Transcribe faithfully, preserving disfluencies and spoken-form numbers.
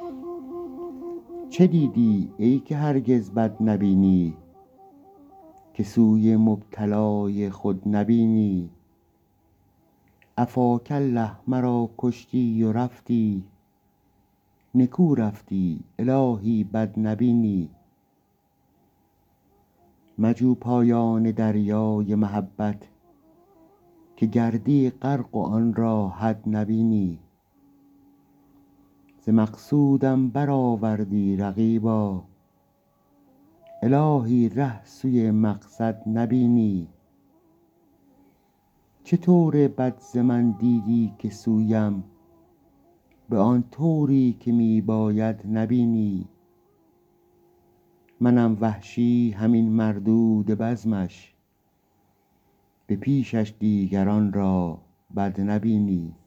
چه دیدی ای که هرگز بد نبینی، که سوی مبتلای خود نبینی؟ عفاک الله مرا کشتی و رفتی، نکو رفتی الهی بد نبینی. مجو پایان دریای محبت، که گردی غرق و آن را حد نبینی. ز مقصودم برآوردی رقیبا، الهی ره سوی مقصد نبینی. چه طور بد ز من دیدی که سویم، به آن طوری که می باید نبینی. منم وحشی همین مردود بزمش، به پیشش دیگران را بد نبینی.